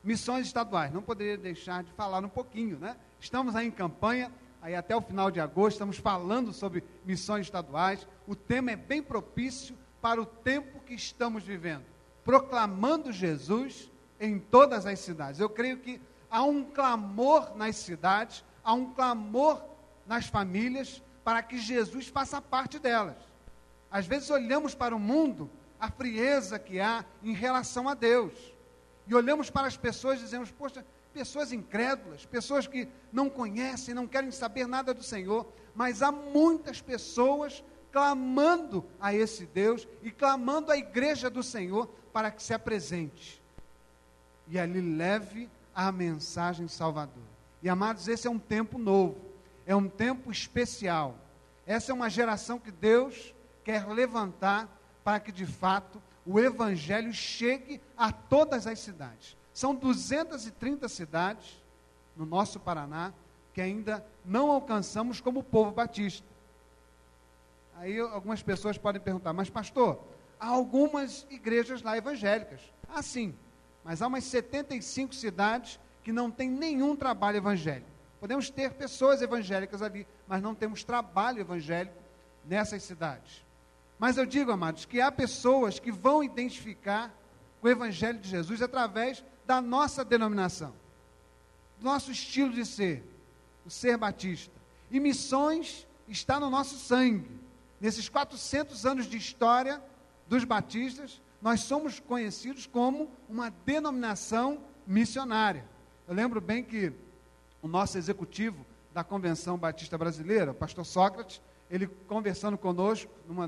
Missões estaduais, não poderia deixar de falar um pouquinho, né? Estamos aí em campanha, aí até o final de agosto, estamos falando sobre missões estaduais. O tema é bem propício para o tempo que estamos vivendo, proclamando Jesus em todas as cidades. Eu creio que há um clamor nas cidades, há um clamor nas famílias, para que Jesus faça parte delas. Às vezes olhamos para o mundo, a frieza que há em relação a Deus, e olhamos para as pessoas e dizemos, poxa, pessoas incrédulas, pessoas que não conhecem, não querem saber nada do Senhor, mas há muitas pessoas clamando a esse Deus e clamando à igreja do Senhor para que se apresente e ali leve a mensagem salvadora. E amados, esse é um tempo novo, é um tempo especial. Essa é uma geração que Deus quer levantar para que de fato o evangelho chegue a todas as cidades. São 230 cidades no nosso Paraná que ainda não alcançamos como povo batista. Aí algumas pessoas podem perguntar, mas pastor, há algumas igrejas lá evangélicas. Ah, sim, mas há umas 75 cidades que não tem nenhum trabalho evangélico. Podemos ter pessoas evangélicas ali, mas não temos trabalho evangélico nessas cidades. Mas eu digo, amados, que há pessoas que vão identificar o evangelho de Jesus através da nossa denominação, do nosso estilo de ser, o ser batista. E missões está no nosso sangue. Nesses 400 anos de história dos batistas, nós somos conhecidos como uma denominação missionária. Eu lembro bem que o nosso executivo da Convenção Batista Brasileira, o pastor Sócrates, ele conversando conosco, numa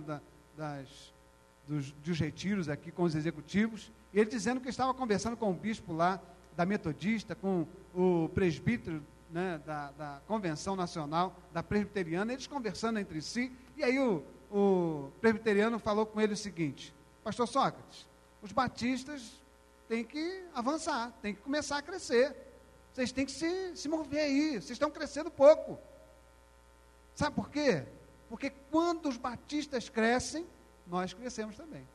dos retiros aqui com os executivos, ele dizendo que estava conversando com o bispo lá da Metodista, com o presbítero, né, da Convenção Nacional da Presbiteriana, eles conversando entre si, e aí o presbiteriano falou com ele o seguinte, pastor Sócrates, os batistas têm que avançar, têm que começar a crescer, vocês têm que se mover aí, vocês estão crescendo pouco. Sabe por quê? Porque quando os batistas crescem, nós crescemos também.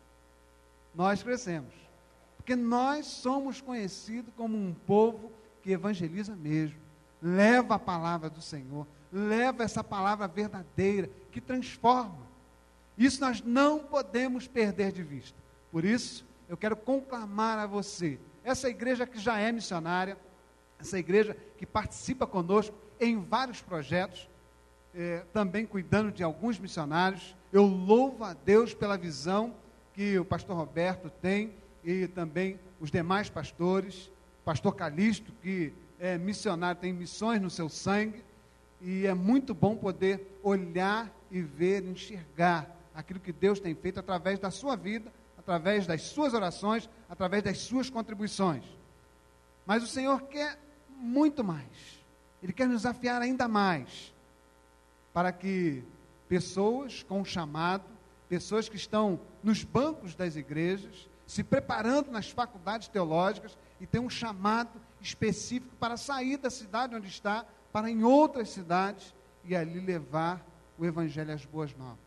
Nós crescemos. Porque nós somos conhecidos como um povo que evangeliza mesmo. Leva a palavra do Senhor. Leva essa palavra verdadeira, que transforma. Isso nós não podemos perder de vista. Por isso, eu quero conclamar a você, essa igreja que já é missionária, essa igreja que participa conosco em vários projetos, também cuidando de alguns missionários. Eu louvo a Deus pela visão que o pastor Roberto tem e também os demais pastores, pastor Calixto, que é missionário, tem missões no seu sangue, e é muito bom poder olhar e ver, enxergar aquilo que Deus tem feito através da sua vida, através das suas orações, através das suas contribuições. Mas o Senhor quer muito mais. Ele quer nos desafiar ainda mais, para que pessoas com chamado, pessoas que estão nos bancos das igrejas, se preparando nas faculdades teológicas e têm um chamado específico para sair da cidade onde está, para em outras cidades e ali levar o evangelho às boas novas.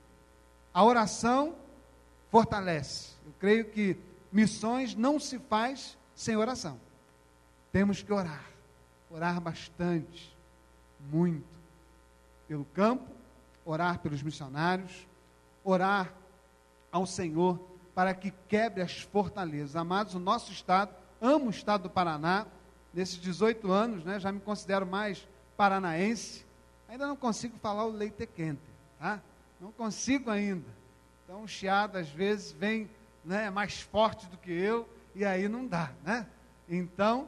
A oração fortalece. Eu creio que missões não se faz sem oração. Temos que orar bastante, muito, pelo campo, orar pelos missionários, orar ao Senhor para que quebre as fortalezas. Amados, o nosso estado, amo o estado do Paraná, nesses 18 anos, né, já me considero mais paranaense, ainda não consigo falar o leite quente, tá? Não consigo ainda. Então o chiado às vezes vem, né, mais forte do que eu, e aí não dá, né? Então,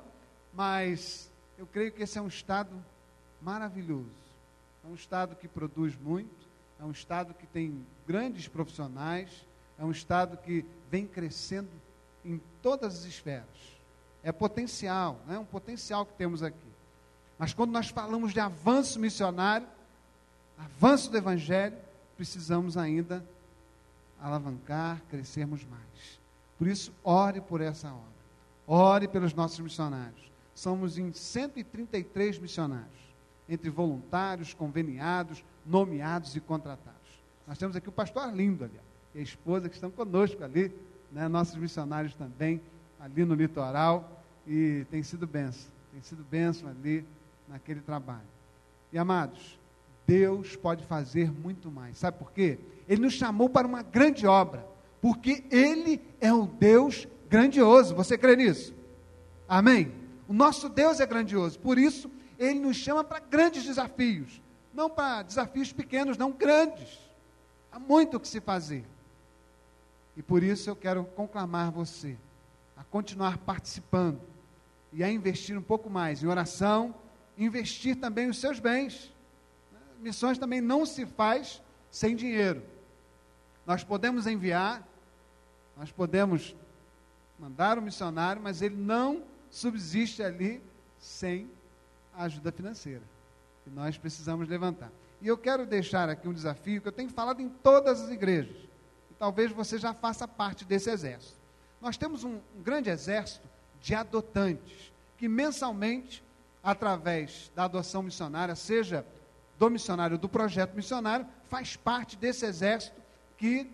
mas eu creio que esse é um estado maravilhoso. É um estado que produz muito, é um estado que tem grandes profissionais, é um estado que vem crescendo em todas as esferas. É potencial, né? Um potencial que temos aqui. Mas quando nós falamos de avanço missionário, avanço do evangelho, precisamos ainda alavancar, crescermos mais. Por isso, ore por essa obra. Ore pelos nossos missionários. Somos em 133 missionários, entre voluntários, conveniados, nomeados e contratados. Nós temos aqui o pastor Arlindo ali, e a esposa que estão conosco ali, né, nossos missionários também, ali no litoral, e tem sido bênção ali naquele trabalho. E amados, Deus pode fazer muito mais, sabe por quê? Ele nos chamou para uma grande obra, porque Ele é um Deus grandioso, você crê nisso? Amém? O nosso Deus é grandioso, por isso Ele nos chama para grandes desafios, não para desafios pequenos, não grandes, há muito o que se fazer, e por isso eu quero conclamar você a continuar participando, e a investir um pouco mais em oração, investir também os seus bens. Missões também não se faz sem dinheiro. Nós podemos enviar, nós podemos mandar um missionário, mas ele não subsiste ali sem a ajuda financeira, que nós precisamos levantar. E eu quero deixar aqui um desafio que eu tenho falado em todas as igrejas, e talvez você já faça parte desse exército. Nós temos um grande exército de adotantes, que mensalmente, através da adoção missionária, seja do missionário, do projeto missionário, faz parte desse exército que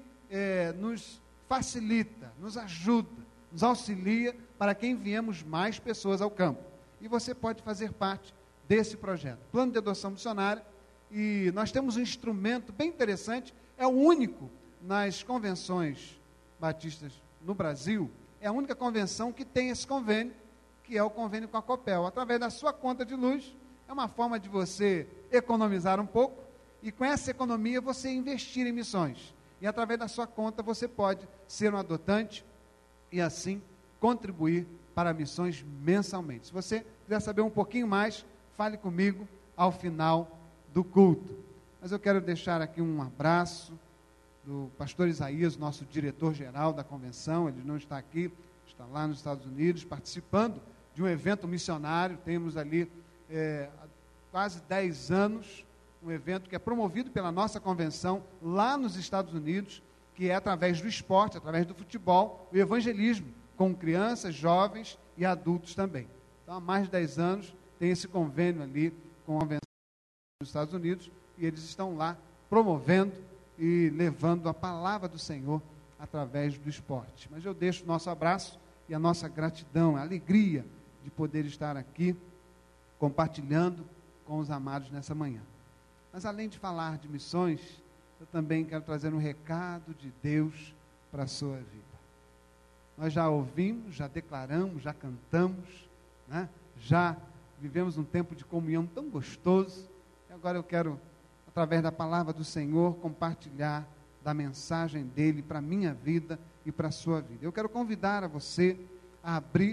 nos facilita, nos ajuda, nos auxilia para que enviemos mais pessoas ao campo. E você pode fazer parte desse projeto. Plano de adoção missionária, e nós temos um instrumento bem interessante, é o único nas convenções batistas no Brasil, é a única convenção que tem esse convênio, que é o convênio com a Copel. Através da sua conta de luz, é uma forma de você economizar um pouco, e com essa economia você investir em missões. E através da sua conta você pode ser um adotante e assim contribuir para missões mensalmente. Se você quiser saber um pouquinho mais, fale comigo ao final do culto. Mas eu quero deixar aqui um abraço do pastor Isaías, nosso diretor-geral da convenção. Ele não está aqui, está lá nos Estados Unidos, participando de um evento missionário. Temos ali há quase 10 anos, um evento que é promovido pela nossa convenção lá nos Estados Unidos, que é através do esporte, através do futebol, o evangelismo, com crianças, jovens e adultos também. Então, há mais de 10 anos, tem esse convênio ali com a convenção dos Estados Unidos, e eles estão lá promovendo e levando a palavra do Senhor através do esporte. Mas eu deixo o nosso abraço e a nossa gratidão, a alegria de poder estar aqui compartilhando com os amados nessa manhã. Mas além de falar de missões, eu também quero trazer um recado de Deus para a sua vida. Nós já ouvimos, já declaramos, já cantamos, né? Já vivemos um tempo de comunhão tão gostoso, e agora eu quero, através da palavra do Senhor, compartilhar da mensagem dele para a minha vida e para a sua vida. Eu quero convidar a você a abrir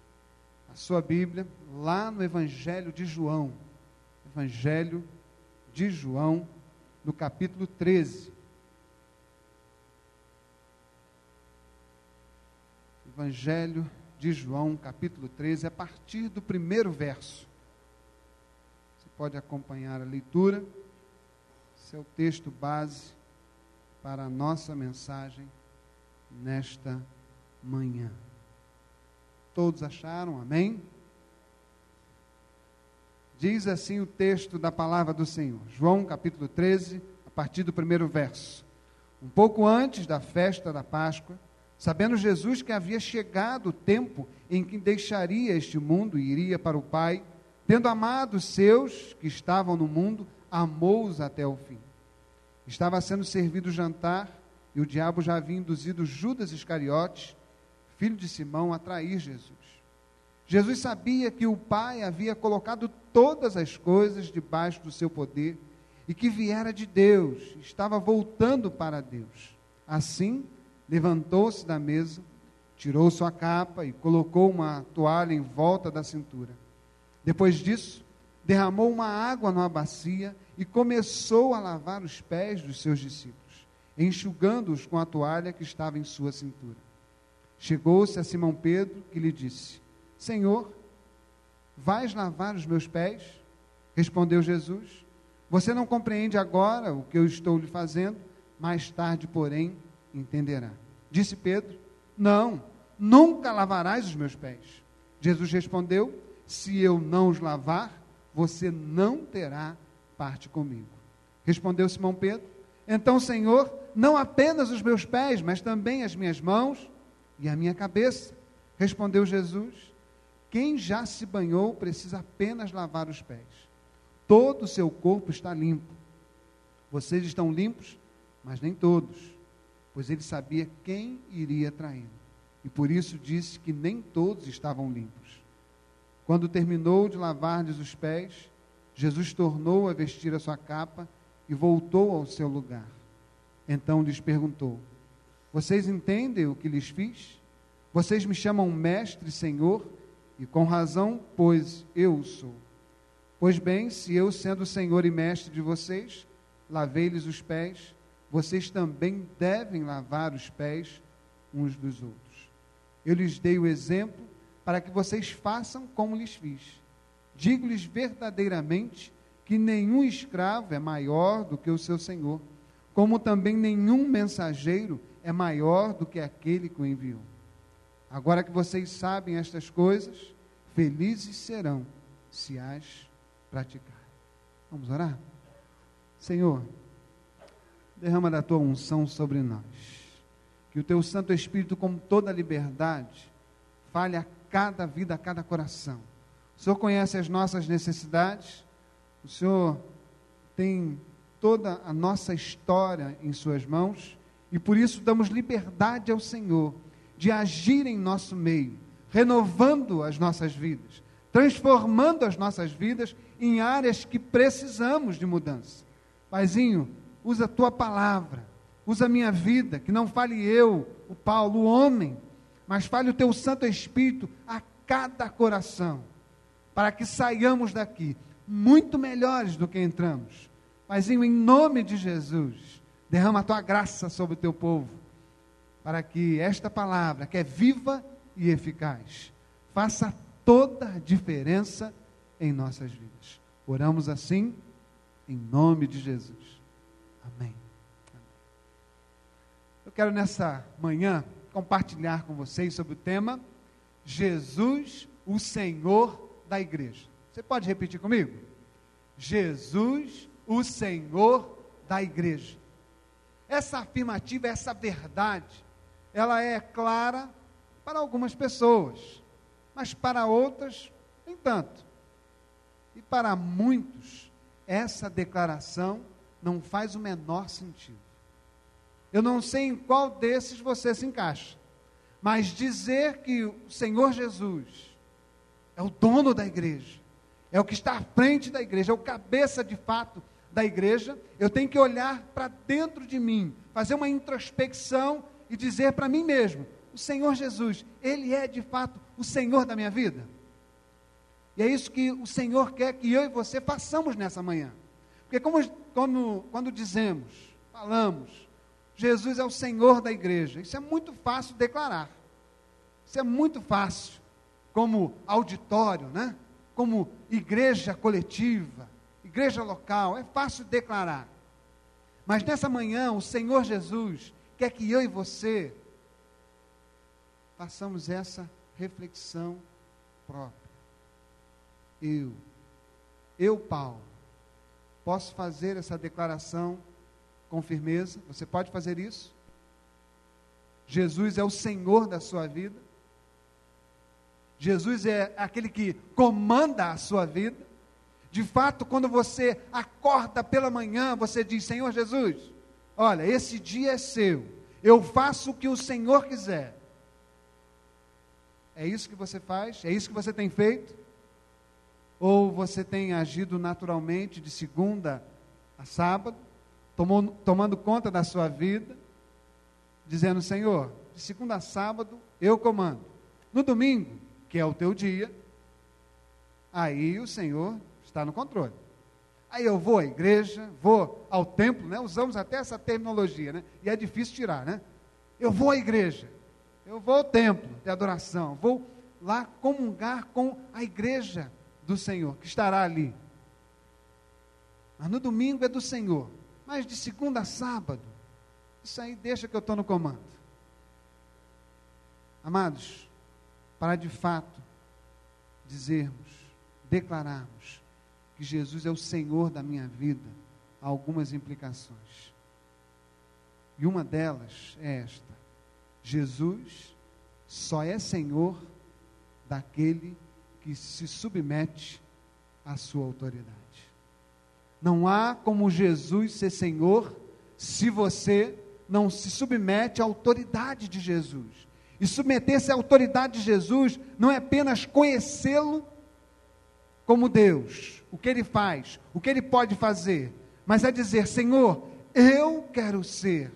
a sua Bíblia lá no Evangelho de João, no capítulo 13. Evangelho de João, capítulo 13, a partir do primeiro verso. Você pode acompanhar a leitura. Esse é o texto base para a nossa mensagem nesta manhã. Todos acharam? Amém? Diz assim o texto da palavra do Senhor. João, capítulo 13, a partir do primeiro verso. Um pouco antes da festa da Páscoa, sabendo Jesus que havia chegado o tempo em que deixaria este mundo e iria para o Pai, tendo amado os seus que estavam no mundo, amou-os até o fim. Estava sendo servido o jantar, e o diabo já havia induzido Judas Iscariotes, filho de Simão, a trair Jesus. Jesus sabia que o Pai havia colocado todas as coisas debaixo do seu poder, e que viera de Deus, estava voltando para Deus. Assim, levantou-se da mesa, tirou sua capa e colocou uma toalha em volta da cintura. Depois disso, derramou uma água numa bacia e começou a lavar os pés dos seus discípulos, enxugando-os com a toalha que estava em sua cintura. Chegou-se a Simão Pedro, que lhe disse: Senhor, vais lavar os meus pés? Respondeu Jesus: Você não compreende agora o que eu estou lhe fazendo, mais tarde, porém, entenderá. Disse Pedro: Não, nunca lavarás os meus pés. Jesus respondeu: Se eu não os lavar, você não terá parte comigo. Respondeu Simão Pedro: Então, Senhor, não apenas os meus pés, mas também as minhas mãos e a minha cabeça. Respondeu Jesus: Quem já se banhou precisa apenas lavar os pés. Todo o seu corpo está limpo. Vocês estão limpos, mas nem todos, pois ele sabia quem iria traí-lo. E por isso disse que nem todos estavam limpos. Quando terminou de lavar-lhes os pés, Jesus tornou a vestir a sua capa e voltou ao seu lugar. Então lhes perguntou: vocês entendem o que lhes fiz? Vocês me chamam mestre e senhor, e com razão, pois eu o sou. Pois bem, se eu, sendo senhor e mestre de vocês, lavei-lhes os pés, vocês também devem lavar os pés uns dos outros. Eu lhes dei o exemplo para que vocês façam como lhes fiz. Digo-lhes verdadeiramente que nenhum escravo é maior do que o seu senhor, como também nenhum mensageiro é maior do que aquele que o enviou. Agora que vocês sabem estas coisas, felizes serão se as praticarem. Vamos orar? Senhor, derrama da tua unção sobre nós. Que o teu Santo Espírito, com toda a liberdade, fale a cada vida, a cada coração. O Senhor conhece as nossas necessidades, o Senhor tem toda a nossa história em suas mãos, e por isso damos liberdade ao Senhor de agir em nosso meio, renovando as nossas vidas, transformando as nossas vidas em áreas que precisamos de mudança. Paizinho, usa a tua palavra, usa a minha vida, que não fale eu, o Paulo, o homem, mas fale o teu Santo Espírito a cada coração, para que saiamos daqui muito melhores do que entramos. Paizinho, em nome de Jesus, derrama a tua graça sobre o teu povo, para que esta palavra, que é viva e eficaz, faça toda a diferença em nossas vidas. Oramos assim, em nome de Jesus. Amém. Eu quero nessa manhã compartilhar com vocês sobre o tema Jesus, o Senhor da igreja. Você pode repetir comigo? Jesus, o Senhor da igreja. Essa afirmativa, essa verdade, ela é clara para algumas pessoas, mas para outras, nem tanto. E para muitos, essa declaração não faz o menor sentido. Eu não sei em qual desses você se encaixa, mas dizer que o Senhor Jesus é o dono da igreja, é o que está à frente da igreja, é o cabeça de fato da igreja, eu tenho que olhar para dentro de mim, fazer uma introspecção e dizer para mim mesmo: o Senhor Jesus, Ele é de fato o Senhor da minha vida? E é isso que o Senhor quer que eu e você façamos nessa manhã. Porque quando dizemos, falamos, Jesus é o Senhor da igreja, isso é muito fácil declarar. Isso é muito fácil, como auditório, né? Como igreja coletiva, igreja local, é fácil declarar. Mas nessa manhã, o Senhor Jesus quer que eu e você façamos essa reflexão própria. Eu, Paulo, posso fazer essa declaração com firmeza? Você pode fazer isso? Jesus é o Senhor da sua vida? Jesus é aquele que comanda a sua vida? De fato, quando você acorda pela manhã, você diz: Senhor Jesus, olha, esse dia é seu, eu faço o que o Senhor quiser. É isso que você faz? É isso que você tem feito? Ou você tem agido naturalmente de segunda a sábado, tomando conta da sua vida, dizendo: Senhor, de segunda a sábado eu comando. No domingo, que é o teu dia, aí o Senhor está no controle. Aí eu vou à igreja, vou ao templo, né? Usamos até essa terminologia, né? E é difícil tirar, né? Eu vou à igreja, eu vou ao templo de adoração, vou lá comungar com a igreja do Senhor, que estará ali. Mas no domingo é do Senhor. Mas de segunda a sábado, isso aí deixa que eu estou no comando. Amados, para de fato dizermos, declararmos que Jesus é o Senhor da minha vida, há algumas implicações. E uma delas é esta: Jesus só é Senhor daquele que se submete à sua autoridade. Não há como Jesus ser Senhor se você não se submete à autoridade de Jesus. E submeter-se à autoridade de Jesus não é apenas conhecê-lo como Deus, o que Ele faz, o que Ele pode fazer, mas é dizer: Senhor, eu quero ser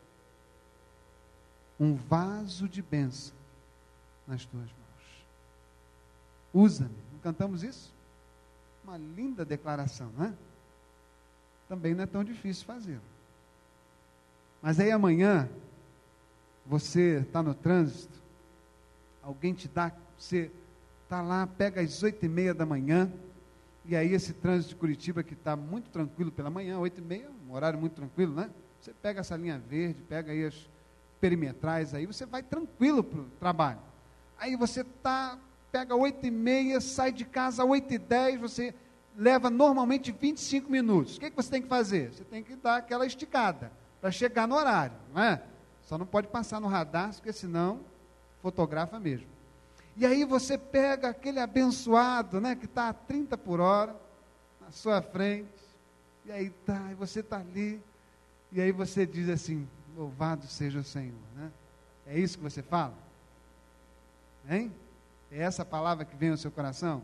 um vaso de bênção nas tuas mãos. Usa-me. Não cantamos isso? Uma linda declaração, não é? Também não é tão difícil fazer. Mas aí amanhã, você está no trânsito, alguém te dá, você está lá, pega às 8h30 da manhã, e aí esse trânsito de Curitiba que está muito tranquilo pela manhã, 8h30, um horário muito tranquilo, né? Você pega essa linha verde, pega aí as perimetrais, aí você vai tranquilo para o trabalho. Aí você pega 8h30, sai de casa às 8h10, você leva normalmente 25 minutos. O que você tem que fazer? Você tem que dar aquela esticada para chegar no horário, não é? Só não pode passar no radar, porque senão fotografa mesmo. E aí você pega aquele abençoado, né, que está a 30 por hora, na sua frente, e aí e você está ali, e aí você diz assim: louvado seja o Senhor, né? É isso que você fala? Hein? É essa palavra que vem ao seu coração?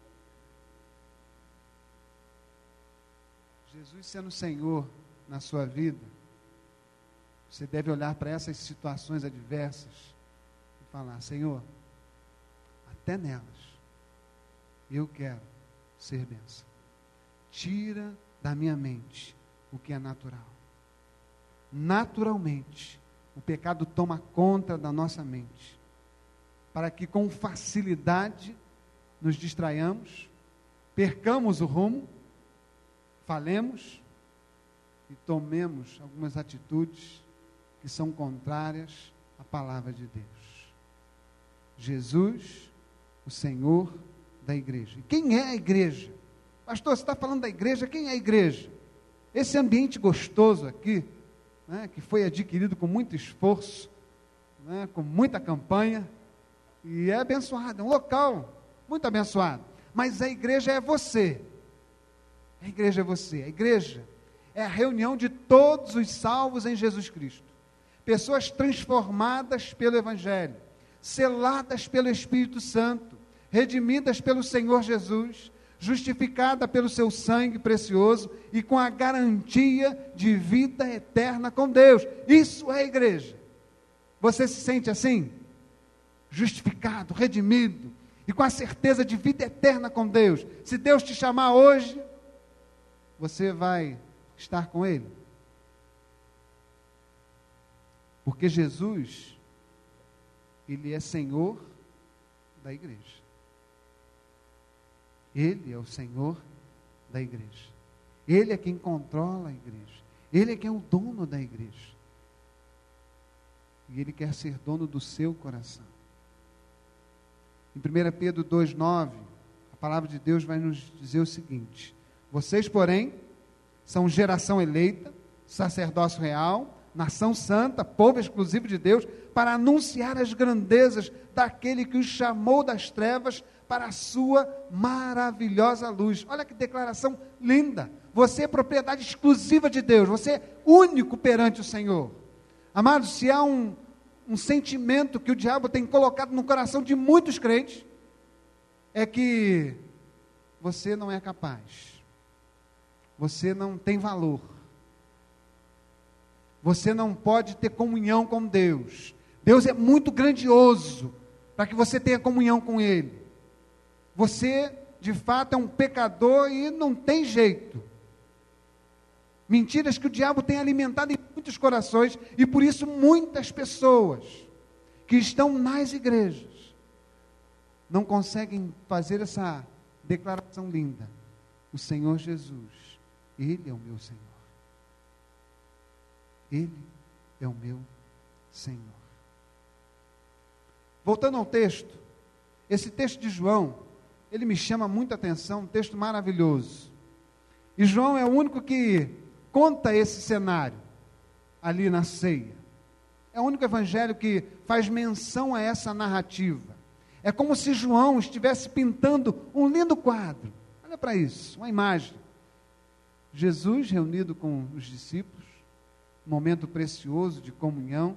Jesus sendo Senhor na sua vida, você deve olhar para essas situações adversas e falar: Senhor, até nelas, eu quero ser bênção. Tira da minha mente o que é natural. Naturalmente, o pecado toma conta da nossa mente, para que com facilidade nos distraiamos, percamos o rumo, falemos e tomemos algumas atitudes que são contrárias à palavra de Deus. Jesus, o Senhor da igreja. E quem é a igreja? Pastor, você está falando da igreja, quem é a igreja? Esse ambiente gostoso aqui, né, que foi adquirido com muito esforço, né, com muita campanha, e é abençoado, é um local muito abençoado. Mas a igreja é você. A igreja é você. A igreja é a reunião de todos os salvos em Jesus Cristo. Pessoas transformadas pelo Evangelho, seladas pelo Espírito Santo, redimidas pelo Senhor Jesus, justificada pelo seu sangue precioso e com a garantia de vida eterna com Deus. Isso é a igreja. Você se sente assim? Justificado, redimido e com a certeza de vida eterna com Deus. Se Deus te chamar hoje, você vai estar com Ele? Porque Jesus, Ele é Senhor da igreja. Ele é o Senhor da igreja. Ele é quem controla a igreja. Ele é quem é o dono da igreja. E Ele quer ser dono do seu coração. Em 1 Pedro 2,9, a palavra de Deus vai nos dizer o seguinte: vocês, porém, são geração eleita, sacerdócio real, nação santa, povo exclusivo de Deus, para anunciar as grandezas daquele que os chamou das trevas para a sua maravilhosa luz. Olha que declaração linda. Você é propriedade exclusiva de Deus, você é único perante o Senhor. Amados, se há um sentimento que o diabo tem colocado no coração de muitos crentes, é que você não é capaz, você não tem valor, você não pode ter comunhão com Deus. Deus é muito grandioso para que você tenha comunhão com Ele. Você, de fato, é um pecador e não tem jeito. Mentiras que o diabo tem alimentado em muitos corações, e por isso muitas pessoas que estão nas igrejas não conseguem fazer essa declaração linda: o Senhor Jesus, Ele é o meu Senhor. Ele é o meu Senhor. Voltando ao texto, esse texto de João, ele me chama muita atenção, um texto maravilhoso. E João é o único que conta esse cenário ali na ceia. É o único evangelho que faz menção a essa narrativa. É como se João estivesse pintando um lindo quadro. Olha para isso, uma imagem. Jesus reunido com os discípulos, um momento precioso de comunhão.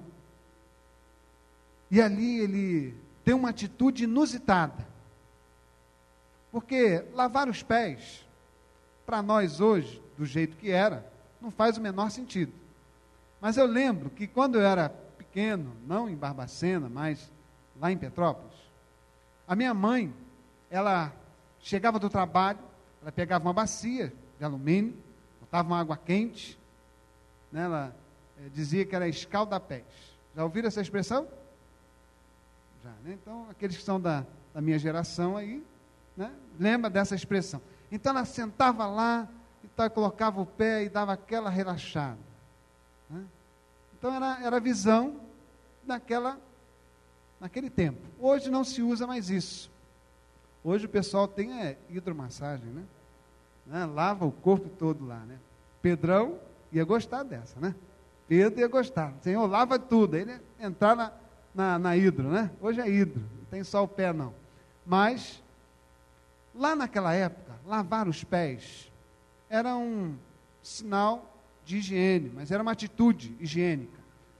E ali ele tem uma atitude inusitada. Porque lavar os pés, para nós hoje, do jeito que era, não faz o menor sentido. Mas eu lembro que quando eu era pequeno, não em Barbacena, mas lá em Petrópolis, a minha mãe, ela chegava do trabalho, ela pegava uma bacia de alumínio, botava uma água quente, né, ela dizia que era escalda-pés. Já ouviram essa expressão? Já, né? Então, aqueles que são da minha geração aí, né, lembra dessa expressão. Então, ela sentava lá, e tal, colocava o pé e dava aquela relaxada. Né? Então, era a visão naquele tempo. Hoje não se usa mais isso. Hoje o pessoal tem hidromassagem, né? Lava o corpo todo lá, né? Pedrão ia gostar dessa, né? Pedro ia gostar. Senhor, lava tudo. Ele ia entrar na hidro, né? Hoje é hidro, não tem só o pé não. Mas, lá naquela época, lavar os pés era um sinal de higiene, mas era uma atitude higiênica.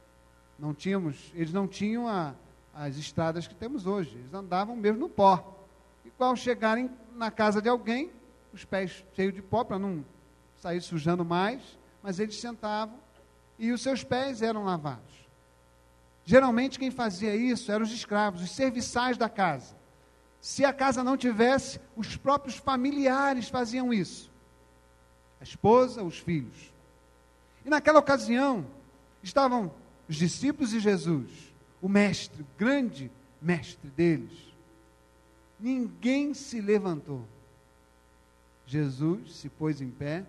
Eles não tinham as estradas que temos hoje, eles andavam mesmo no pó. E quando chegarem na casa de alguém, os pés cheios de pó, para não sair sujando mais, mas eles sentavam e os seus pés eram lavados. Geralmente quem fazia isso eram os escravos, os serviçais da casa. Se a casa não tivesse, os próprios familiares faziam isso. A esposa, os filhos. E naquela ocasião, estavam os discípulos e Jesus, o mestre, o grande mestre deles. Ninguém se levantou. Jesus se pôs em pé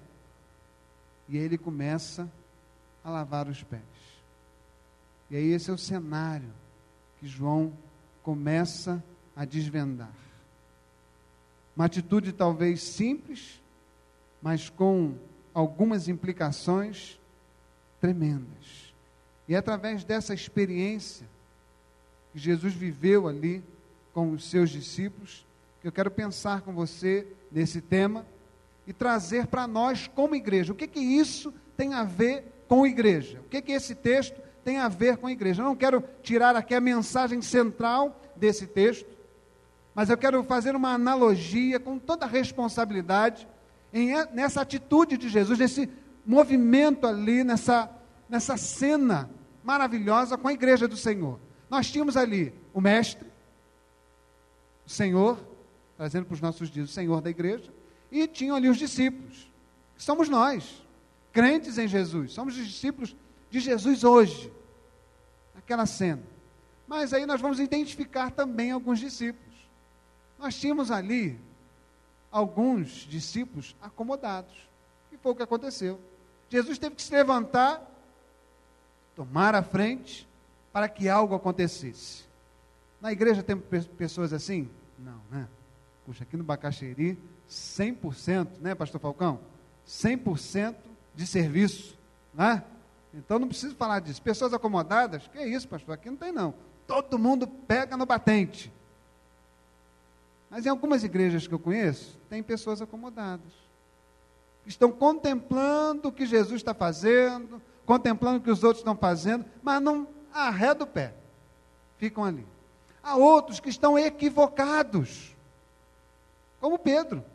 e ele começa a lavar os pés. E aí esse é o cenário que João começa a desvendar. Uma atitude talvez simples, mas com algumas implicações tremendas. E é através dessa experiência que Jesus viveu ali com os seus discípulos, que eu quero pensar com você nesse tema e trazer para nós como igreja. O que isso tem a ver com igreja? O que esse texto tem a ver com a igreja? Eu não quero tirar aqui a mensagem central desse texto, mas eu quero fazer uma analogia com toda a responsabilidade nessa atitude de Jesus, nesse movimento ali, nessa cena maravilhosa com a igreja do Senhor. Nós tínhamos ali o mestre, o Senhor, trazendo para os nossos dias o Senhor da igreja, e tinham ali os discípulos, que somos nós, crentes em Jesus, somos os discípulos de Jesus hoje, naquela cena. Mas aí nós vamos identificar também alguns discípulos. Nós tínhamos ali alguns discípulos acomodados, que foi o que aconteceu. Jesus teve que se levantar, tomar a frente, para que algo acontecesse. Na igreja tem pessoas assim? Não, né? Puxa, aqui no Bacaxeri, 100%, né, pastor Falcão? 100% de serviço, né? Então não preciso falar disso. Pessoas acomodadas, que é isso, pastor? Aqui não tem não. Todo mundo pega no batente. Mas em algumas igrejas que eu conheço, tem pessoas acomodadas. Que estão contemplando o que Jesus está fazendo, contemplando o que os outros estão fazendo, mas não arreda o pé. Ficam ali. Há outros que estão equivocados, como Pedro.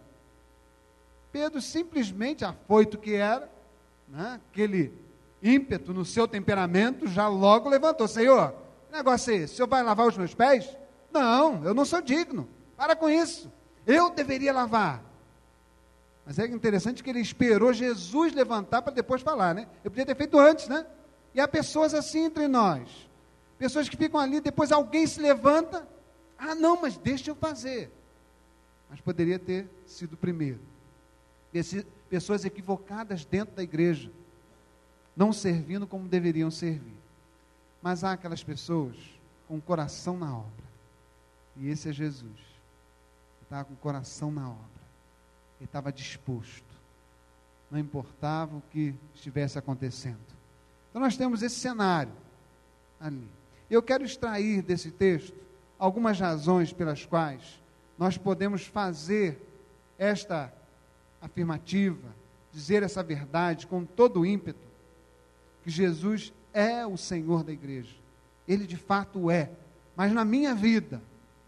Pedro simplesmente, afoito que era, né, aquele ímpeto no seu temperamento, já logo levantou. Senhor, que negócio é esse? O senhor vai lavar os meus pés? Não, eu não sou digno. Para com isso. Eu deveria lavar. Mas é interessante que ele esperou Jesus levantar para depois falar, né? Eu podia ter feito antes, né? E há pessoas assim entre nós. Pessoas que ficam ali, depois alguém se levanta. Ah, não, mas deixa eu fazer. Mas poderia ter sido primeiro. Pessoas equivocadas dentro da igreja, não servindo como deveriam servir. Mas há aquelas pessoas com o coração na obra. E esse é Jesus. Ele estava com o coração na obra. Ele estava disposto. Não importava o que estivesse acontecendo. Então nós temos esse cenário ali. Eu quero extrair desse texto algumas razões pelas quais nós podemos fazer esta afirmativa, dizer essa verdade com todo o ímpeto, que Jesus é o Senhor da igreja. Ele de fato é. Mas na minha vida,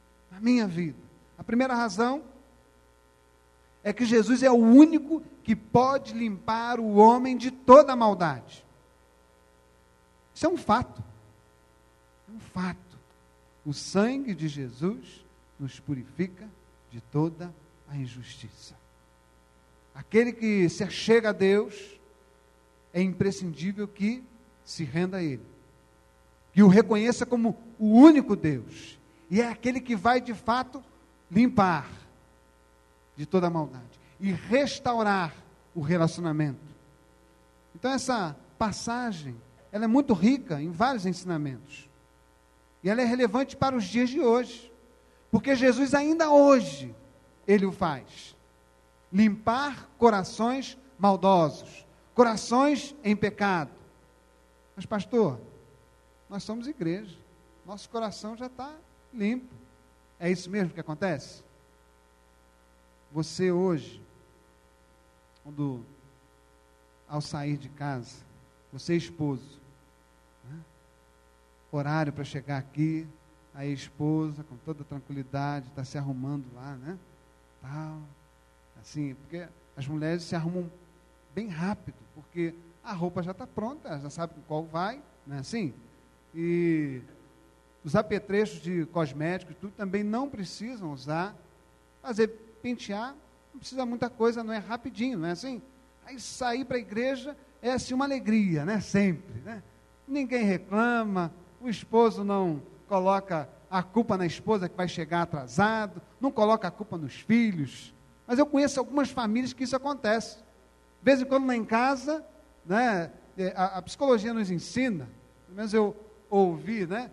a primeira razão é que Jesus é o único que pode limpar o homem de toda a maldade. Isso é um fato. É um fato. O sangue de Jesus nos purifica de toda a injustiça. Aquele que se achega a Deus, é imprescindível que se renda a Ele, que o reconheça como o único Deus, e é aquele que vai de fato limpar de toda a maldade e restaurar o relacionamento. Então essa passagem, ela é muito rica em vários ensinamentos, e ela é relevante para os dias de hoje, porque Jesus ainda hoje, Ele o faz. Limpar corações maldosos, corações em pecado. Mas pastor, nós somos igreja, nosso coração já está limpo. É isso mesmo que acontece? Você hoje, ao sair de casa, você esposo, né? Horário para chegar aqui, a esposa com toda tranquilidade, está se arrumando lá, né? Tal, assim, porque as mulheres se arrumam bem rápido, porque a roupa já está pronta, ela já sabe com qual vai, não é assim? E os apetrechos de cosméticos, tudo também não precisam usar, pentear, não precisa muita coisa, não é rapidinho, não é assim? Aí sair para a igreja é assim uma alegria, né? Sempre, né? Ninguém reclama, o esposo não coloca a culpa na esposa que vai chegar atrasado, não coloca a culpa nos filhos, mas eu conheço algumas famílias que isso acontece. De vez em quando lá em casa, né, a psicologia nos ensina, pelo menos eu ouvi, né,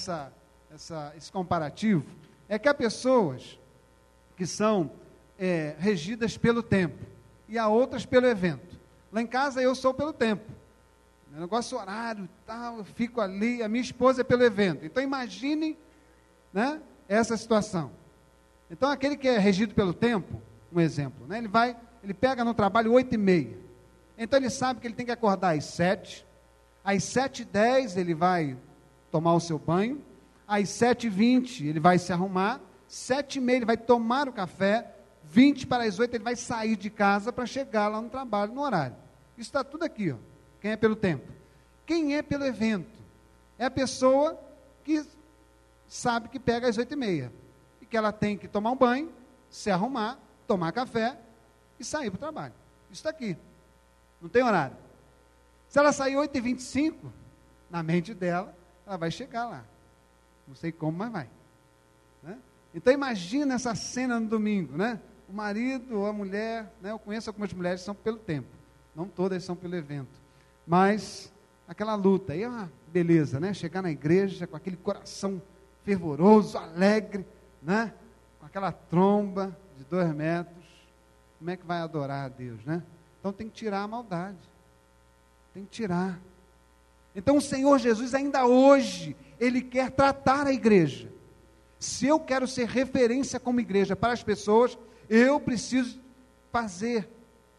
esse comparativo, é que há pessoas que são regidas pelo tempo, e há outras pelo evento. Lá em casa eu sou pelo tempo, negócio horário e tal, eu fico ali, a minha esposa é pelo evento. Então imagine, né, essa situação. Então aquele que é regido pelo tempo, um exemplo, né, ele pega no trabalho 8h30, então ele sabe que ele tem que acordar às 7h, às 7h10 ele vai tomar o seu banho, às 7h20 ele vai se arrumar, 7h30 ele vai tomar o café, 20 para as 8 ele vai sair de casa para chegar lá no trabalho no horário. Isso está tudo aqui, ó. Quem é pelo tempo? Quem é pelo evento? É a pessoa que sabe que pega às 8h30 e que ela tem que tomar um banho, se arrumar, tomar café e sair para o trabalho. Isso está aqui, não tem horário. Se ela sair 8h25, na mente dela, ela vai chegar lá, não sei como, mas vai, né? Então imagina essa cena no domingo, né? O marido ou a mulher, né? Eu conheço algumas mulheres que são pelo tempo, não todas são pelo evento, mas aquela luta, aí é uma beleza, né? Chegar na igreja com aquele coração fervoroso, alegre, né? Com aquela tromba de 2 metros, como é que vai adorar a Deus, né? Então tem que tirar a maldade, tem que tirar. Então o Senhor Jesus ainda hoje, Ele quer tratar a igreja. Se eu quero ser referência como igreja para as pessoas, eu preciso fazer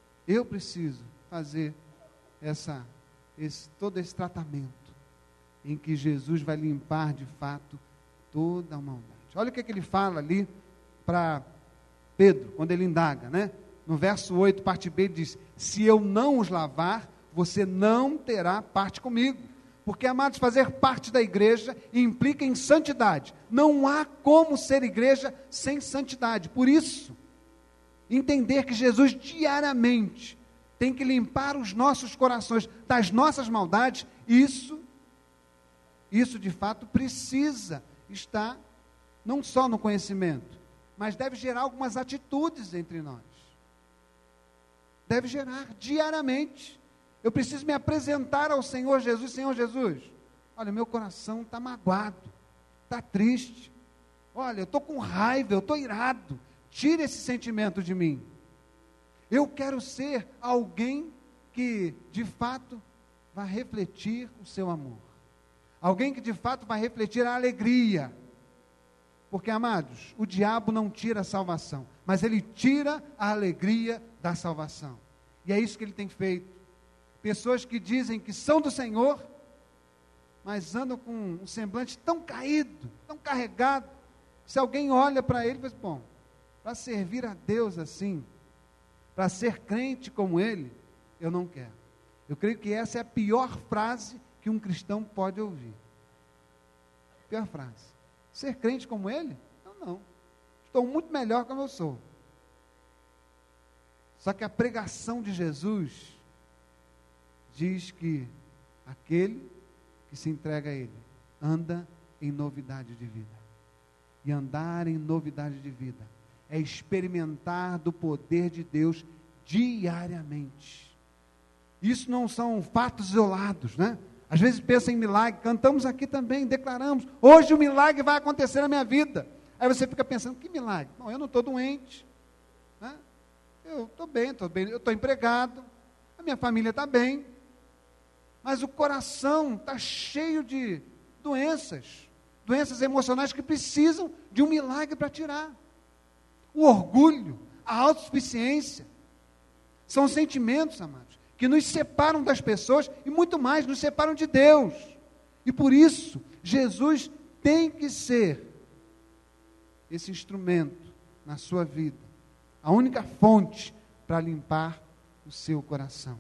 todo esse tratamento, em que Jesus vai limpar de fato toda a maldade. Olha o que ele fala ali para Pedro, quando ele indaga, né? No verso 8, parte B, ele diz: se eu não os lavar, você não terá parte comigo. Porque, amados, fazer parte da igreja implica em santidade. Não há como ser igreja sem santidade. Por isso, entender que Jesus diariamente tem que limpar os nossos corações das nossas maldades, isso de fato precisa estar não só no conhecimento, mas deve gerar algumas atitudes entre nós. Deve gerar diariamente. Eu preciso me apresentar ao Senhor Jesus. Senhor Jesus, olha, meu coração está magoado, está triste, olha, eu estou com raiva, eu estou irado, tira esse sentimento de mim. Eu quero ser alguém que de fato vai refletir o seu amor, alguém que de fato vai refletir a alegria, Porque, amados, o diabo não tira a salvação, mas ele tira a alegria da salvação. E é isso que ele tem feito. Pessoas que dizem que são do Senhor, mas andam com um semblante tão caído, tão carregado, que se alguém olha para ele, diz, bom, para servir a Deus assim, para ser crente como ele, eu não quero. Eu creio que essa é a pior frase que um cristão pode ouvir. Pior frase. Ser crente como ele? Não. Estou muito melhor como eu sou. Só que a pregação de Jesus diz que aquele que se entrega a ele anda em novidade de vida. E andar em novidade de vida é experimentar do poder de Deus diariamente. Isso não são fatos isolados, né? Às vezes pensa em milagre, cantamos aqui também, declaramos, hoje o milagre vai acontecer na minha vida. Aí você fica pensando, que milagre? Bom, eu não estou doente, né? Eu estou bem, eu estou empregado, a minha família está bem, mas o coração está cheio de doenças emocionais que precisam de um milagre para tirar. O orgulho, a autossuficiência, são sentimentos, amados, que nos separam das pessoas e muito mais, nos separam de Deus. E por isso, Jesus tem que ser esse instrumento na sua vida, a única fonte para limpar o seu coração.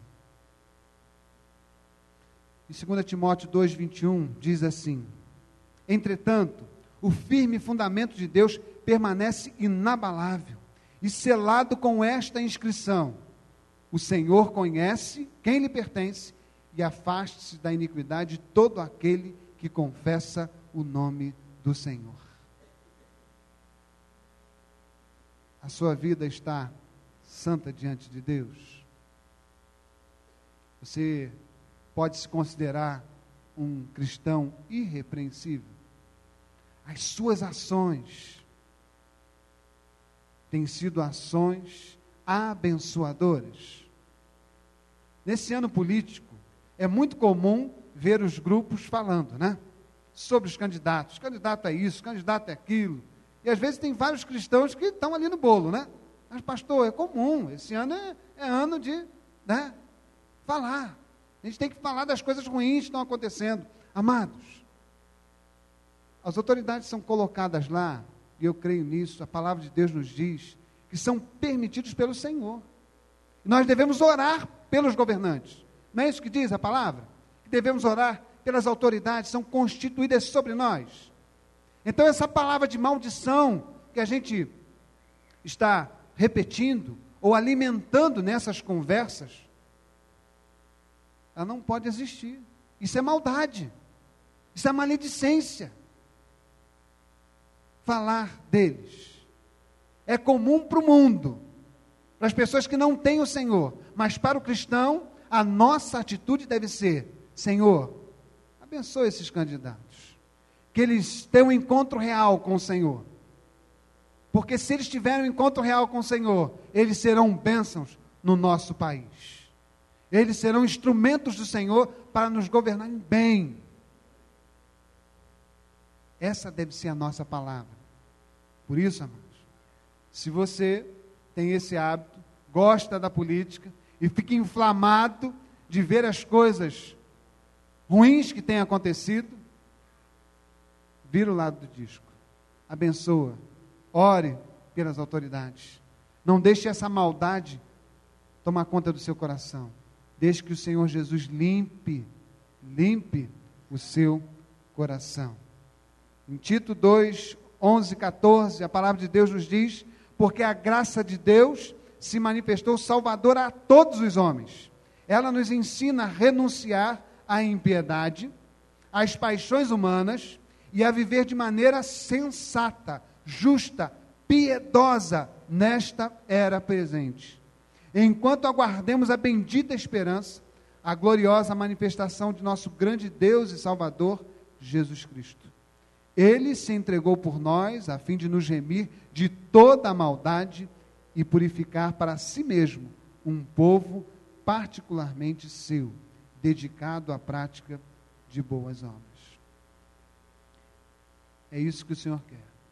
Em 2 Timóteo 2,21 diz assim: entretanto, o firme fundamento de Deus permanece inabalável e selado com esta inscrição: o Senhor conhece quem lhe pertence e afaste-se da iniquidade de todo aquele que confessa o nome do Senhor. A sua vida está santa diante de Deus? Você pode se considerar um cristão irrepreensível? As suas ações têm sido ações abençoadoras? Nesse ano político, é muito comum ver os grupos falando, né? Sobre os candidatos. Candidato é isso, candidato é aquilo. E às vezes tem vários cristãos que estão ali no bolo, né? Mas, pastor, é comum. Esse ano é ano de, né, falar. A gente tem que falar das coisas ruins que estão acontecendo. Amados, as autoridades são colocadas lá, e eu creio nisso, a palavra de Deus nos diz, que são permitidos pelo Senhor. E nós devemos orar pelos governantes. Não é isso que diz a palavra? Que devemos orar pelas autoridades, são constituídas sobre nós. Então essa palavra de maldição que a gente está repetindo ou alimentando nessas conversas, ela não pode existir. Isso é maldade. Isso é maledicência. Falar deles é comum para o mundo, para as pessoas que não têm o Senhor, mas para o cristão, a nossa atitude deve ser: Senhor, abençoe esses candidatos, que eles tenham um encontro real com o Senhor, porque se eles tiverem um encontro real com o Senhor, eles serão bênçãos no nosso país, eles serão instrumentos do Senhor para nos governarem bem. Essa deve ser a nossa palavra. Por isso, amados, se você tem esse hábito, gosta da política e fica inflamado de ver as coisas ruins que têm acontecido, vira o lado do disco, abençoa, ore pelas autoridades, não deixe essa maldade tomar conta do seu coração, deixe que o Senhor Jesus limpe o seu coração. Em Tito 2, 11, 14, a palavra de Deus nos diz: porque a graça de Deus se manifestou salvadora a todos os homens. Ela nos ensina a renunciar à impiedade, às paixões humanas e a viver de maneira sensata, justa, piedosa nesta era presente. Enquanto aguardemos a bendita esperança, a gloriosa manifestação de nosso grande Deus e Salvador, Jesus Cristo. Ele se entregou por nós, a fim de nos remir de toda a maldade e purificar para si mesmo um povo particularmente seu, dedicado à prática de boas obras. É isso que o Senhor quer.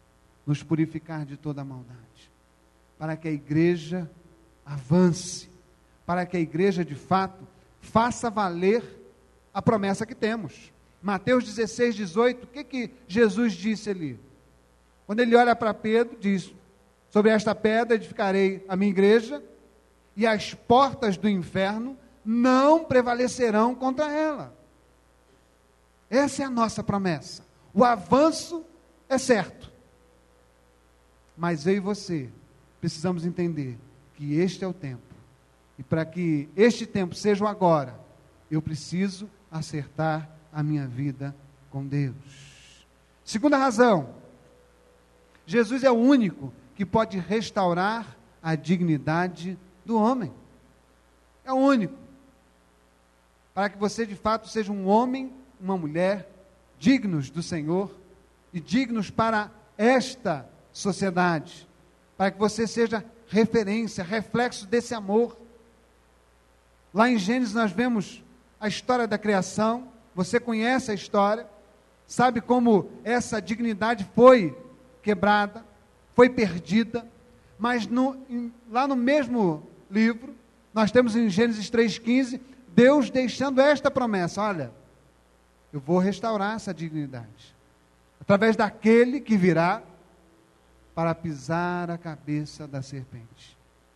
nos purificar de toda a maldade, para que a igreja avance, para que a igreja, de fato, faça valer a promessa que temos. Mateus 16, 18, o que Jesus disse ali? Quando ele olha para Pedro, diz: sobre esta pedra edificarei a minha igreja, e as portas do inferno não prevalecerão contra ela. Essa é a nossa promessa. O avanço é certo, mas eu e você precisamos entender que este é o tempo, e para que este tempo seja o agora, eu preciso acertar a minha vida com Deus. Segunda razão, Jesus é o único que pode restaurar a dignidade do homem. É o único. Para que você de fato seja um homem, uma mulher, dignos do Senhor e dignos para esta sociedade. Para que você seja referência, reflexo desse amor. Lá em Gênesis nós vemos a história da criação. Você conhece a história, sabe como essa dignidade foi quebrada, foi perdida, mas lá no mesmo livro, nós temos em Gênesis 3,15, Deus deixando esta promessa: olha, eu vou restaurar essa dignidade, através daquele que virá para pisar a cabeça da serpente.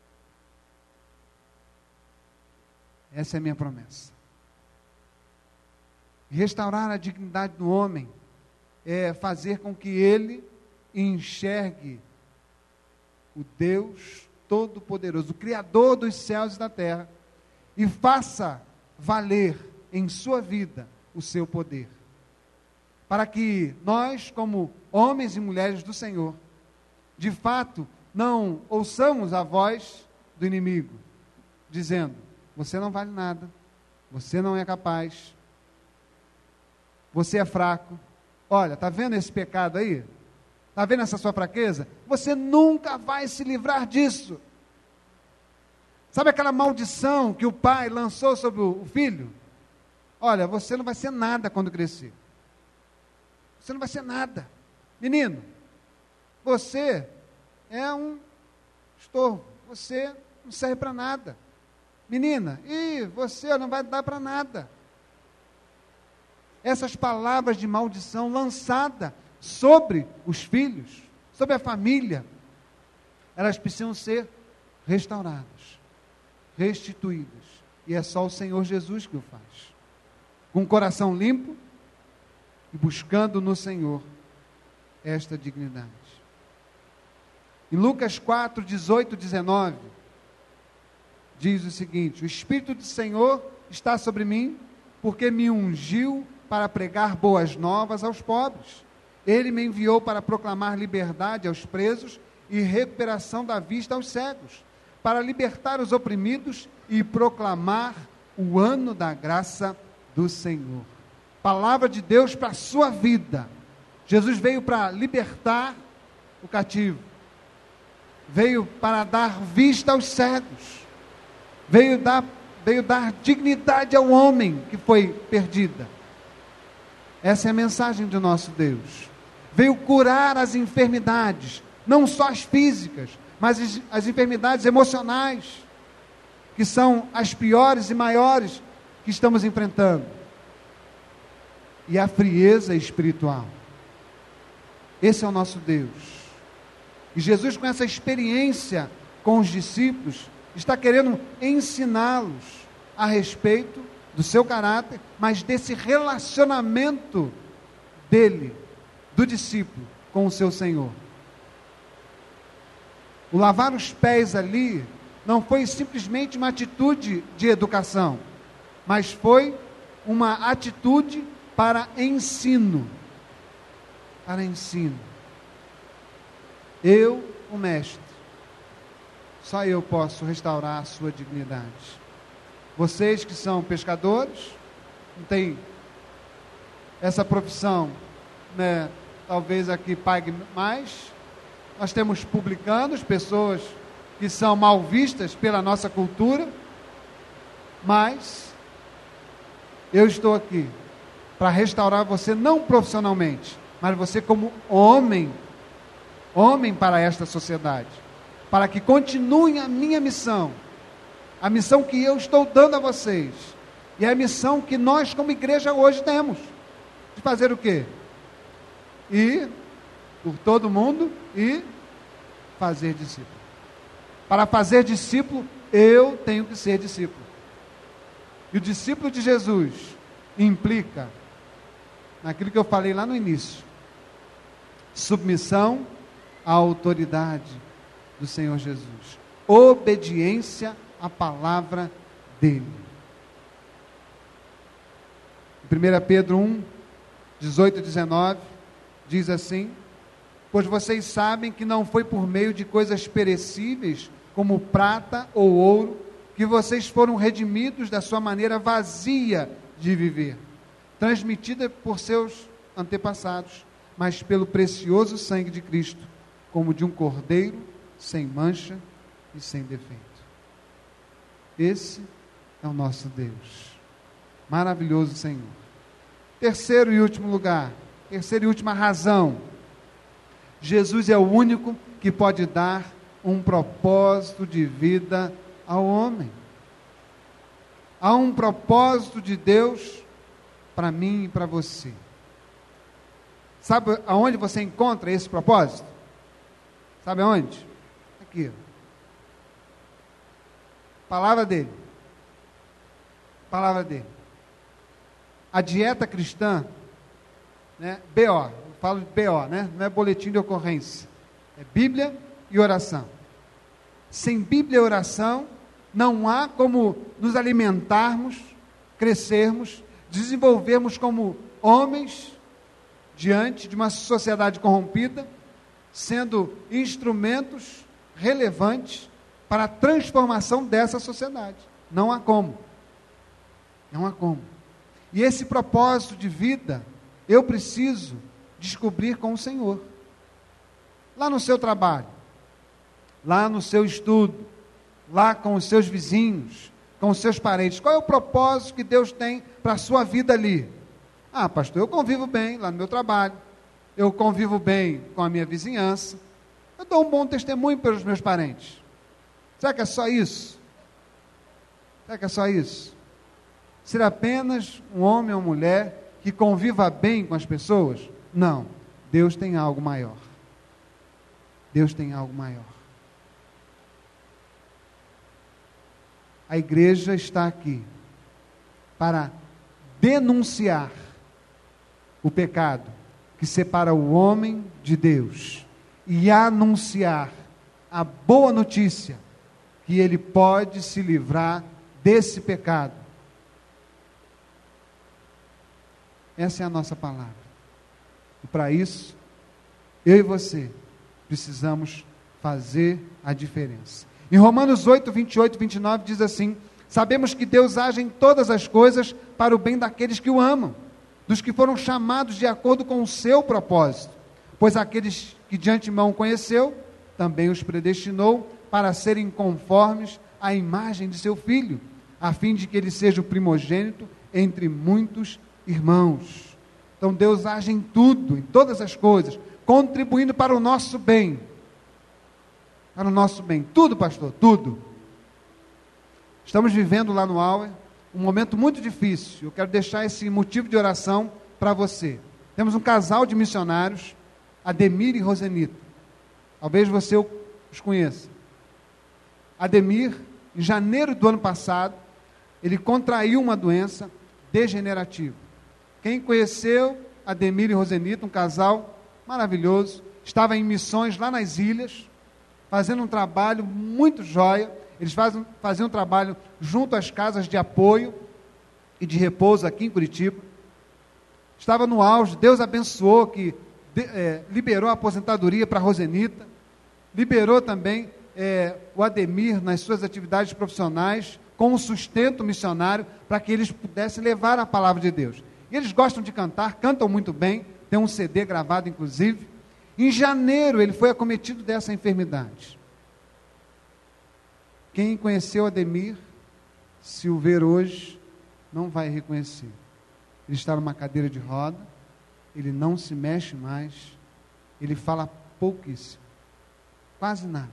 Essa é a minha promessa. Restaurar a dignidade do homem é fazer com que ele enxergue o Deus Todo-Poderoso, o Criador dos céus e da terra, e faça valer em sua vida o seu poder, para que nós, como homens e mulheres do Senhor, de fato, não ouçamos a voz do inimigo, dizendo: você não vale nada, você não é capaz, você é fraco. Olha, está vendo esse pecado aí? Está vendo essa sua fraqueza? Você nunca vai se livrar disso. Sabe aquela maldição que o pai lançou sobre o filho? Olha, você não vai ser nada quando crescer. Você não vai ser nada. Menino, você é um estorvo. Você não serve para nada. Menina, e você não vai dar para nada. Essas palavras de maldição lançadas sobre os filhos, sobre a família, elas precisam ser restauradas, restituídas. E é só o Senhor Jesus que o faz. Com o coração limpo e buscando no Senhor esta dignidade. Em Lucas 4, 18, 19, diz o seguinte: o Espírito do Senhor está sobre mim, porque me ungiu para pregar boas novas aos pobres. Ele me enviou para proclamar liberdade aos presos e recuperação da vista aos cegos, para libertar os oprimidos e proclamar o ano da graça do Senhor. Palavra de Deus para a sua vida. Jesus veio para libertar o cativo, veio para dar vista aos cegos, veio dar dignidade ao homem que foi perdida. Essa é a mensagem do nosso Deus. Veio curar as enfermidades, não só as físicas, mas as enfermidades emocionais, que são as piores e maiores que estamos enfrentando. E a frieza espiritual. Esse é o nosso Deus. E Jesus, com essa experiência com os discípulos, está querendo ensiná-los a respeito do seu caráter, mas desse relacionamento dele, do discípulo, com o seu Senhor. O lavar os pés ali não foi simplesmente uma atitude de educação, mas foi uma atitude para ensino. Para ensino. Eu, o mestre, só eu posso restaurar a sua dignidade. Vocês que são pescadores, não tem essa profissão, né, talvez aqui pague mais. Nós temos publicanos, pessoas que são mal vistas pela nossa cultura, mas eu estou aqui para restaurar você, não profissionalmente, mas você como homem homem para esta sociedade, para que continue a minha missão, a missão que eu estou dando a vocês, e a missão que nós como igreja hoje temos, de fazer o quê? Ir por todo mundo e fazer discípulo. Para fazer discípulo, eu tenho que ser discípulo. E o discípulo de Jesus implica, naquilo que eu falei lá no início, submissão à autoridade do Senhor Jesus, obediência à palavra dele. 1 Pedro 1, 18 e 19, diz assim: pois vocês sabem que não foi por meio de coisas perecíveis, como prata ou ouro, que vocês foram redimidos da sua maneira vazia de viver, transmitida por seus antepassados, mas pelo precioso sangue de Cristo, como de um cordeiro, sem mancha e sem defeito. Esse é o nosso Deus, maravilhoso Senhor. Terceiro e último lugar, terceira e última razão, Jesus é o único que pode dar um propósito de vida ao homem. Há um propósito de Deus para mim e para você. Sabe aonde você encontra esse propósito? Sabe aonde? Aqui. Palavra dele. Palavra dele. A dieta cristã, né? BO, eu falo de BO, né? Não é boletim de ocorrência. É Bíblia e oração. Sem Bíblia e oração, não há como nos alimentarmos, crescermos, desenvolvermos como homens diante de uma sociedade corrompida, sendo instrumentos relevantes para a transformação dessa sociedade. Não há como. Não há como. E esse propósito de vida, eu preciso descobrir com o Senhor. Lá no seu trabalho, lá no seu estudo, lá com os seus vizinhos, com os seus parentes. Qual é o propósito que Deus tem para a sua vida ali? Ah, pastor, eu convivo bem lá no meu trabalho, eu convivo bem com a minha vizinhança, eu dou um bom testemunho pelos meus parentes. Será que é só isso? Será que é só isso? Ser apenas um homem ou mulher que conviva bem com as pessoas? Não. Deus tem algo maior. Deus tem algo maior. A igreja está aqui para denunciar o pecado que separa o homem de Deus e anunciar a boa notícia que ele pode se livrar desse pecado. Essa é a nossa palavra. E para isso, eu e você precisamos fazer a diferença. Em Romanos 8, 28 e 29 diz assim: sabemos que Deus age em todas as coisas para o bem daqueles que o amam, dos que foram chamados de acordo com o seu propósito. Pois aqueles que de antemão conheceu, também os predestinou para serem conformes à imagem de seu Filho, a fim de que ele seja o primogênito entre muitos irmãos. Então Deus age em tudo, em todas as coisas, contribuindo para o nosso bem. Para o nosso bem. Tudo, pastor, tudo. Estamos vivendo lá no Auer um momento muito difícil. Eu quero deixar esse motivo de oração para você. Temos um casal de missionários, Ademir e Rosenita. Talvez você os conheça. Ademir, em janeiro do ano passado, ele contraiu uma doença degenerativa. Quem conheceu Ademir e Rosenita, um casal maravilhoso, estava em missões lá nas ilhas, fazendo um trabalho muito jóia. Eles faziam um trabalho junto às casas de apoio e de repouso aqui em Curitiba. Estava no auge, Deus abençoou, que liberou a aposentadoria para a Rosenita, liberou também o Ademir nas suas atividades profissionais, com um sustento missionário, para que eles pudessem levar a palavra de Deus. E eles gostam de cantar, cantam muito bem, tem um CD gravado inclusive. Em janeiro ele foi acometido dessa enfermidade. Quem conheceu Ademir, se o ver hoje, não vai reconhecer. Ele está numa cadeira de roda, ele não se mexe mais, ele fala pouquíssimo. quase nada.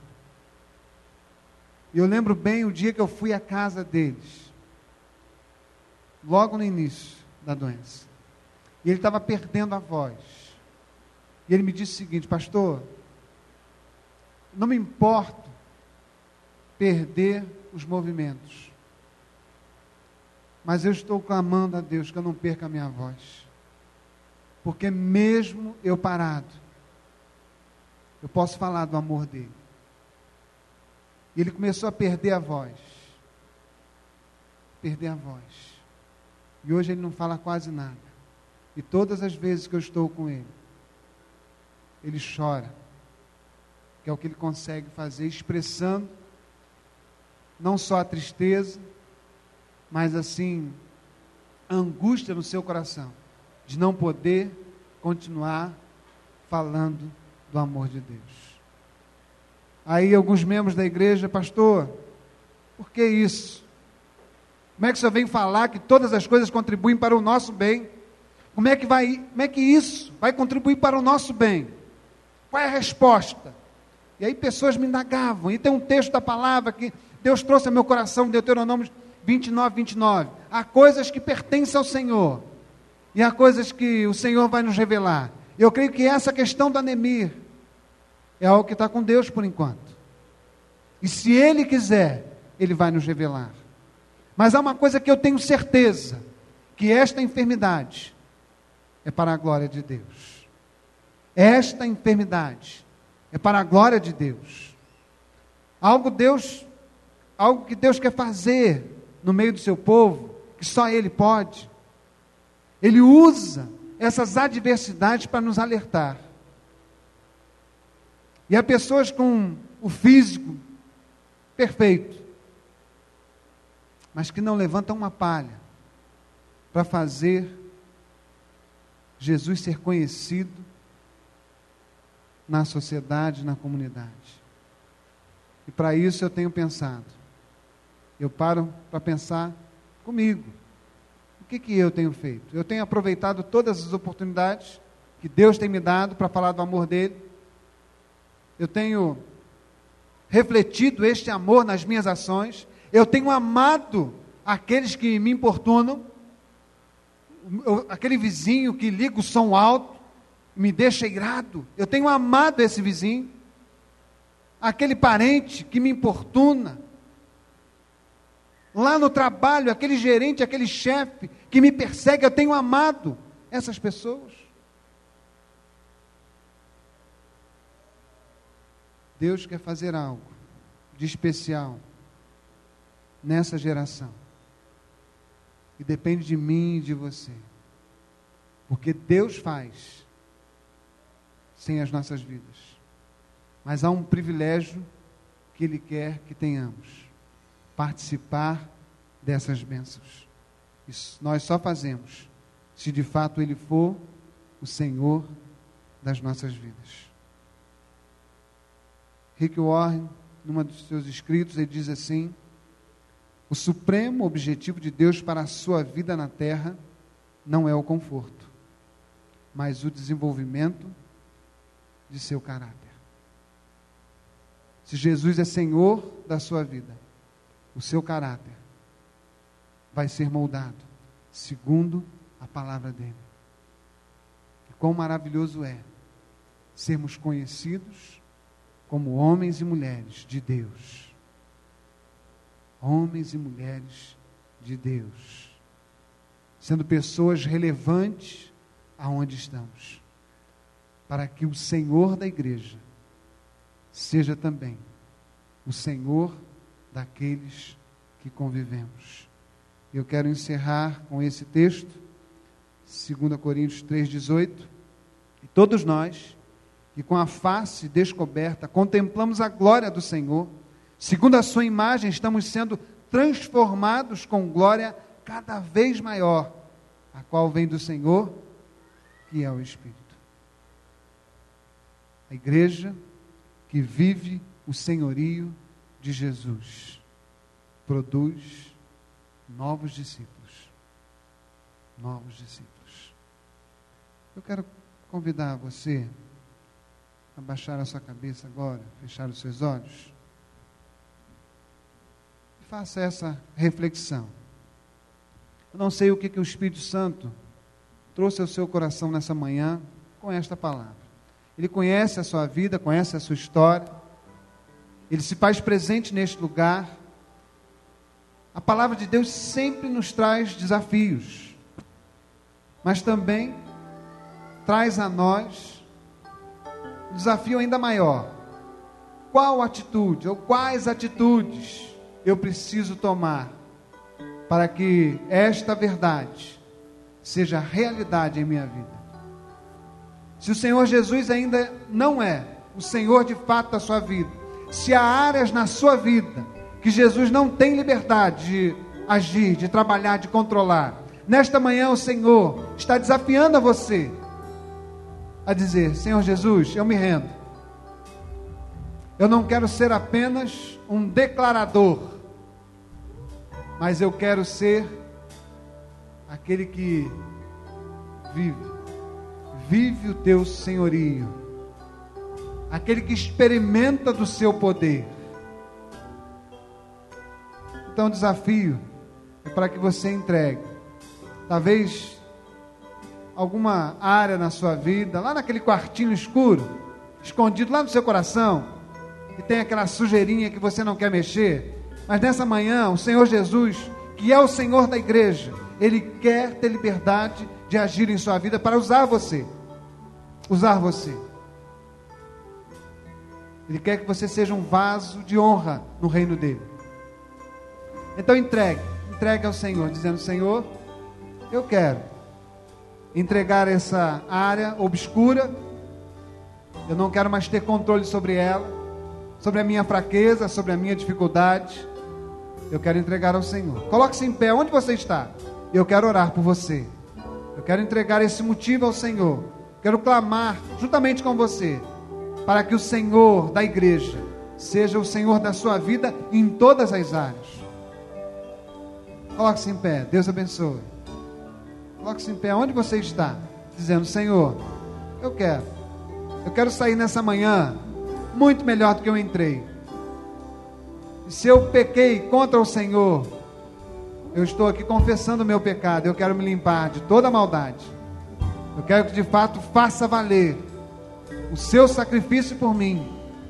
E eu lembro bem o dia que eu fui à casa deles, logo no início da doença. E ele estava perdendo a voz. E ele me disse o seguinte: pastor, não me importo perder os movimentos, mas eu estou clamando a Deus que eu não perca a minha voz, porque mesmo eu parado, eu posso falar do amor dele. E ele começou a perder a voz, e hoje ele não fala quase nada, e todas as vezes que eu estou com ele, ele chora, que é o que ele consegue fazer, expressando não só a tristeza, mas assim, a angústia no seu coração, de não poder continuar falando do amor de Deus. Aí alguns membros da igreja: pastor, por que isso? Como é que o senhor vem falar que todas as coisas contribuem para o nosso bem? Como é que isso vai contribuir para o nosso bem? Qual é a resposta? E aí pessoas me indagavam, e tem um texto da palavra que Deus trouxe ao meu coração, Deuteronômio 29. Há coisas que pertencem ao Senhor, e há coisas que o Senhor vai nos revelar. Eu creio que essa questão do Anemir é algo que está com Deus por enquanto. E se Ele quiser, Ele vai nos revelar. Mas há uma coisa que eu tenho certeza, que esta enfermidade é para a glória de Deus. Esta enfermidade é para a glória de Deus. Algo que Deus quer fazer no meio do seu povo, que só Ele pode. Ele usa essas adversidades para nos alertar. E há pessoas com o físico perfeito, mas que não levantam uma palha para fazer Jesus ser conhecido na sociedade, na comunidade. E para isso eu tenho pensado. Eu paro para pensar comigo. O que eu tenho feito? Eu tenho aproveitado todas as oportunidades que Deus tem me dado para falar do amor dele. Eu tenho refletido este amor nas minhas ações. Eu tenho amado aqueles que me importunam. Aquele vizinho que liga o som alto, me deixa irado. Eu tenho amado esse vizinho. Aquele parente que me importuna. Lá no trabalho, aquele gerente, aquele chefe que me persegue, eu tenho amado essas pessoas. Deus quer fazer algo de especial nessa geração. E depende de mim e de você. Porque Deus faz sem as nossas vidas. Mas há um privilégio que Ele quer que tenhamos: participar dessas bênçãos. Isso nós só fazemos se de fato Ele for o Senhor das nossas vidas. Rick Warren, numa dos seus escritos, ele diz assim: o supremo objetivo de Deus para a sua vida na terra não é o conforto, mas o desenvolvimento de seu caráter. Se Jesus é Senhor da sua vida, o seu caráter vai ser moldado segundo a palavra dele. E quão maravilhoso é sermos conhecidos como homens e mulheres de Deus. Homens e mulheres de Deus, sendo pessoas relevantes aonde estamos, para que o Senhor da igreja seja também o Senhor daqueles que convivemos. Eu quero encerrar com esse texto, 2 Coríntios 3,18, e todos nós, que com a face descoberta, contemplamos a glória do Senhor, segundo a sua imagem, estamos sendo transformados com glória cada vez maior, a qual vem do Senhor, que é o Espírito. A igreja que vive o senhorio de Jesus produz novos discípulos. Novos discípulos. Eu quero convidar você abaixar a sua cabeça agora, fechar os seus olhos. E faça essa reflexão. Eu não sei o que o Espírito Santo trouxe ao seu coração nessa manhã com esta palavra. Ele conhece a sua vida, conhece a sua história. Ele se faz presente neste lugar. A palavra de Deus sempre nos traz desafios, mas também traz a nós um desafio ainda maior. Qual atitude ou quais atitudes eu preciso tomar para que esta verdade seja realidade em minha vida? Se o Senhor Jesus ainda não é o Senhor de fato da sua vida, se há áreas na sua vida que Jesus não tem liberdade de agir, de trabalhar, de controlar, nesta manhã o Senhor está desafiando a você a dizer: Senhor Jesus, eu me rendo. Eu não quero ser apenas um declarador, mas eu quero ser aquele que vive o teu senhorio, aquele que experimenta do seu poder. Então o desafio é para que você entregue, talvez alguma área na sua vida, lá naquele quartinho escuro, escondido lá no seu coração, que tem aquela sujeirinha que você não quer mexer, mas nessa manhã o Senhor Jesus, que é o Senhor da igreja, Ele quer ter liberdade de agir em sua vida para usar você. Ele quer que você seja um vaso de honra no reino dele. Então entregue ao Senhor, dizendo: Senhor, eu quero entregar essa área obscura, eu não quero mais ter controle sobre ela, sobre a minha fraqueza, sobre a minha dificuldade, eu quero entregar ao Senhor. Coloque-se em pé onde você está, eu quero orar por você, eu quero entregar esse motivo ao Senhor, quero clamar juntamente com você, para que o Senhor da igreja seja o Senhor da sua vida em todas as áreas. Coloque-se em pé, Deus abençoe. Coloque-se em pé onde você está, dizendo: Senhor, eu quero sair nessa manhã muito melhor do que eu entrei. E se eu pequei contra o Senhor, eu estou aqui confessando o meu pecado, eu quero me limpar de toda maldade. Eu quero que de fato faça valer o seu sacrifício por mim.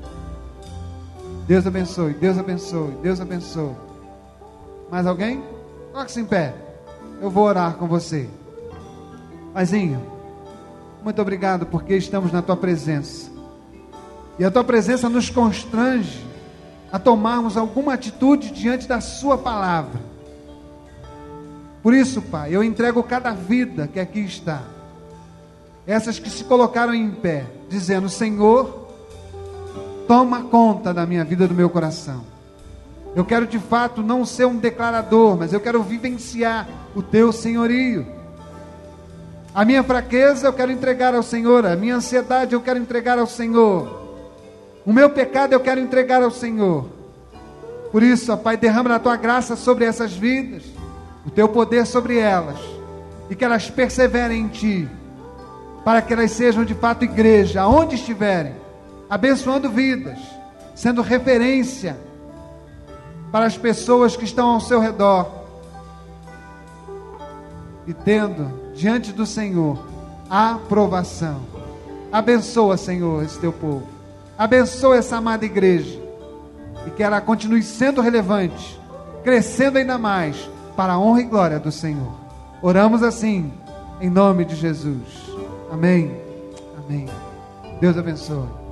Deus abençoe, Deus abençoe, Deus abençoe. Mais alguém? Coloque-se em pé, eu vou orar com você. Paizinho, muito obrigado porque estamos na Tua presença, e a Tua presença nos constrange a tomarmos alguma atitude diante da Sua palavra. Por isso, Pai, eu entrego cada vida que aqui está, essas que se colocaram em pé, dizendo: Senhor, toma conta da minha vida, do meu coração. Eu quero de fato não ser um declarador, mas eu quero vivenciar o Teu senhorio. A minha fraqueza eu quero entregar ao Senhor, a minha ansiedade eu quero entregar ao Senhor, o meu pecado eu quero entregar ao Senhor. Por isso, ó Pai, derrama a Tua graça sobre essas vidas, o Teu poder sobre elas, e que elas perseverem em Ti, para que elas sejam de fato igreja, aonde estiverem, abençoando vidas, sendo referência para as pessoas que estão ao seu redor, e tendo diante do Senhor a aprovação. Abençoa, Senhor, esse Teu povo, abençoa essa amada igreja, e que ela continue sendo relevante, crescendo ainda mais, para a honra e glória do Senhor. Oramos assim, em nome de Jesus. Amém. Amém. Deus abençoe.